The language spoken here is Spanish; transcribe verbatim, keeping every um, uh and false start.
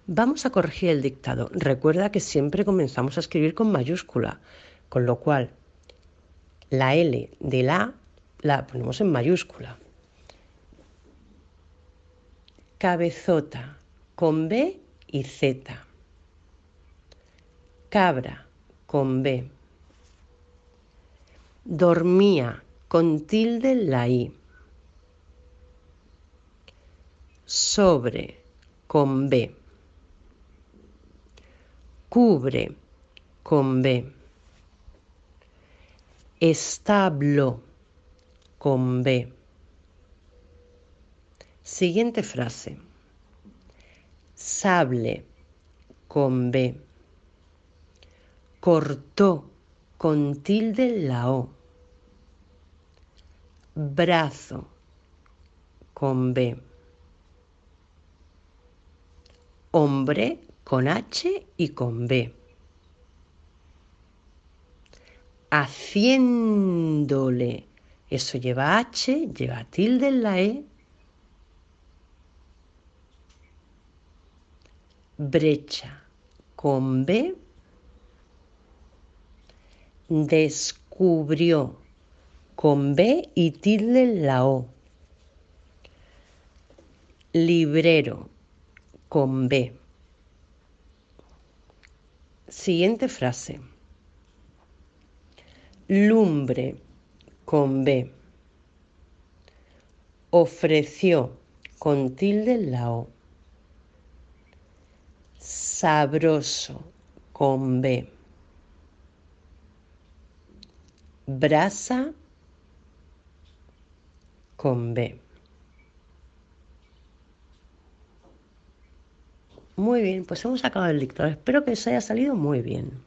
Vamos a corregir el dictado. Recuerda que siempre comenzamos a escribir con mayúscula, con lo cual la L de la la ponemos en mayúscula. Cabezota con B y Z. Cabra con B. Dormía con tilde en la I. Sobre con B. Cubre con B. Establo con B. Siguiente frase. Sable con B. Cortó con tilde en la O. Brazo con B. Hombre con H y con B. Haciéndole. Eso lleva H, lleva tilde en la E. Brecha con B. Descubrió con B y tilde en la O. Librero con B. Siguiente frase. Lumbre con B. Ofreció con tilde en la O. Sabroso con B. Brasa con B. Muy bien, pues hemos acabado el dictado. Espero que os haya salido muy bien.